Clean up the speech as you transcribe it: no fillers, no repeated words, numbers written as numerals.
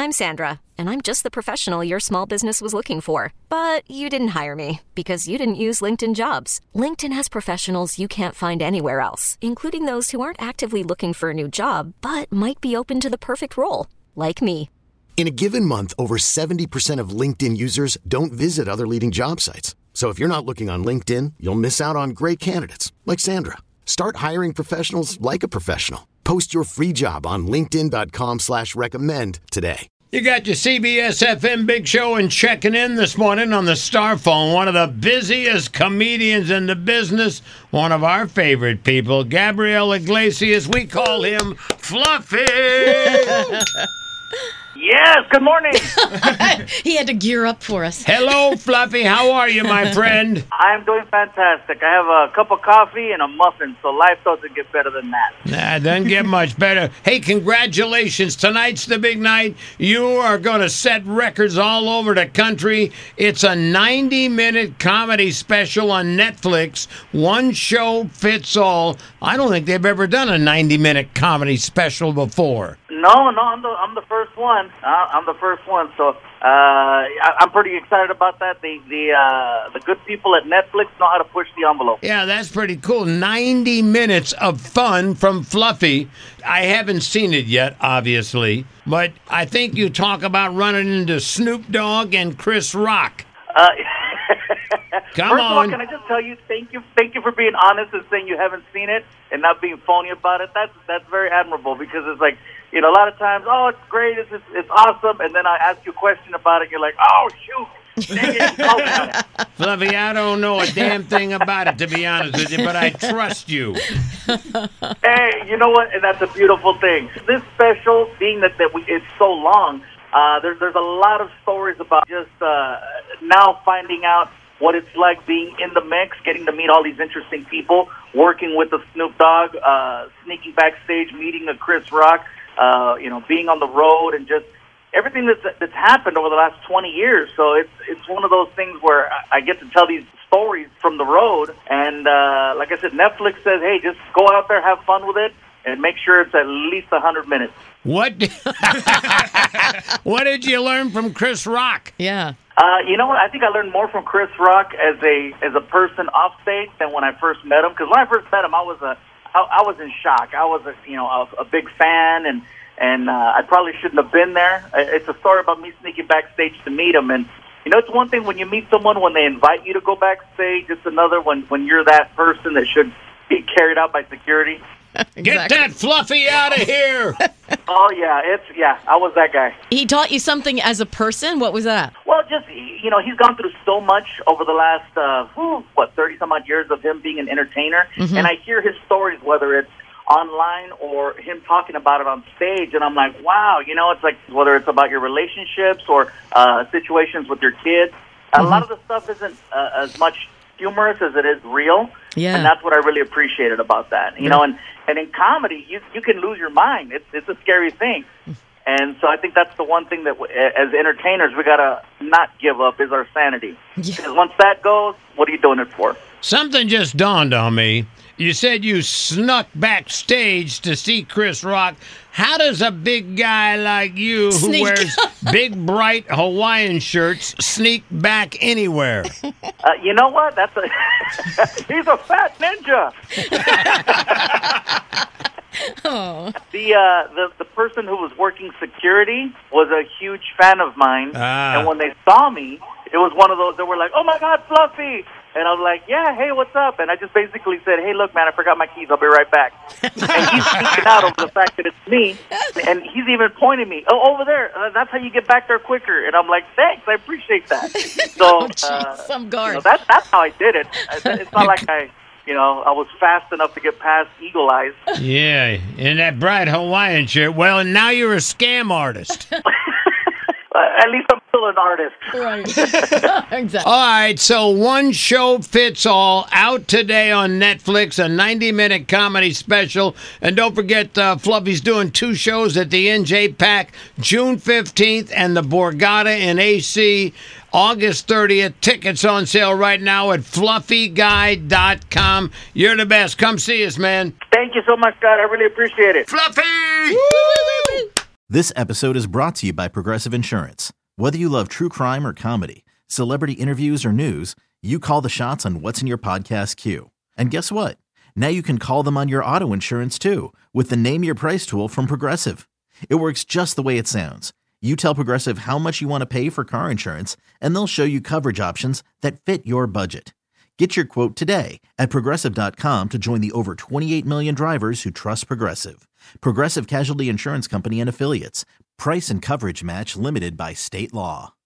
I'm Sandra, and I'm just the professional your small business was looking for. But you didn't hire me because you didn't use LinkedIn Jobs. LinkedIn has professionals you can't find anywhere else, including those who aren't actively looking for a new job, but might be open to the perfect role, like me. In a given month, over 70% of LinkedIn users don't visit other leading job sites. So if you're not looking on LinkedIn, you'll miss out on great candidates like Sandra. Start hiring professionals like a professional. Post your free job on linkedin.com/recommend today. You got your CBS FM Big Show and checking in this morning on the Star Phone. One of the busiest comedians in the business. One of our favorite people, Gabriel Iglesias. We call him Fluffy. Yes, good morning. He had to gear up for us. Hello, Fluffy. How are you, my friend? I'm doing fantastic. I have a cup of coffee and a muffin, so life doesn't get better than that. Nah, doesn't get much better. Hey, congratulations. Tonight's the big night. You are going to set records all over the country. It's a 90-minute comedy special on Netflix. One show fits all. I don't think they've ever done a 90-minute comedy special before. No, I'm the first one. I'm the first one, so I'm pretty excited about that. The good people at Netflix know how to push the envelope. Yeah, that's pretty cool. 90 minutes of fun from Fluffy. I haven't seen it yet, obviously, but I think you talk about running into Snoop Dogg and Chris Rock. Come First of all, on. can I just tell you, thank you for being honest and saying you haven't seen it and not being phony about it. That's very admirable, because it's like, you know, a lot of times, oh, it's great, it's awesome, and then I ask you a question about it, and you're like, oh, shoot, dang it, Fluffy, I don't know a damn thing about it, to be honest with you, but I trust you. Hey, you know what? And that's a beautiful thing. This special, being that it's so long, there's a lot of stories about just now finding out what it's like being in the mix, getting to meet all these interesting people, working with the Snoop Dogg, sneaking backstage, meeting a Chris Rock, being on the road, and just everything that's happened over the last 20 years. So it's one of those things where I get to tell these stories from the road, and like I said, Netflix says, hey, just go out there, have fun with it, and make sure it's at least 100 minutes. What? What did you learn from Chris Rock? Yeah. You know what? I think I learned more from Chris Rock as a person off stage than when I first met him. Because when I first met him, I was in shock. I was a big fan, and I probably shouldn't have been there. It's a story about me sneaking backstage to meet him, and you know, it's one thing when you meet someone when they invite you to go backstage. It's another when you're that person that should be carried out by security. Exactly. Get that Fluffy out of here! Oh yeah, I was that guy. He taught you something as a person? What was that? Well, just, he's gone through so much over the last 30 some odd years of him being an entertainer, and I hear his stories, whether it's online or him talking about it on stage, and I'm like, wow, it's like whether it's about your relationships or situations with your kids, a lot of the stuff isn't as much humorous as it is real. Yeah. And that's what I really appreciated about that. And in comedy, you can lose your mind. It's a scary thing. And so I think that's the one thing that as entertainers we got to not give up is our sanity. Because once that goes, what are you doing it for? Something just dawned on me. You said you snuck backstage to see Chris Rock. How does a big guy like you who wears big, bright Hawaiian shirts sneak back anywhere? You know what? He's a fat ninja. Oh. The person who was working security was a huge fan of mine, and when they saw me, it was one of those that were like, "Oh my God, Fluffy!" And I was like, "Yeah, hey, what's up?" And I just basically said, "Hey, look, man, I forgot my keys. I'll be right back." And he's freaking out over the fact that it's me, and he's even pointing me, "Oh, over there. That's how you get back there quicker." And I'm like, "Thanks, I appreciate that." So some guard. That's how I did it. It's not like I was fast enough to get past Eagle Eyes. Yeah, in that bright Hawaiian shirt. Well, and now you're a scam artist. At least I'm still an artist. Right. Exactly. All right, so one show fits all, out today on Netflix, a 90-minute comedy special. And don't forget, Fluffy's doing 2 shows at the NJ-PAC, June 15th, and the Borgata in AC, August 30th. Tickets on sale right now at fluffyguy.com. You're the best. Come see us, man. Thank you so much, God. I really appreciate it. Fluffy! Woo! This episode is brought to you by Progressive Insurance. Whether you love true crime or comedy, celebrity interviews or news, you call the shots on what's in your podcast queue. And guess what? Now you can call them on your auto insurance too with the Name Your Price tool from Progressive. It works just the way it sounds. You tell Progressive how much you want to pay for car insurance, and they'll show you coverage options that fit your budget. Get your quote today at Progressive.com to join the over 28 million drivers who trust Progressive. Progressive Casualty Insurance Company and Affiliates. Price and coverage match limited by state law.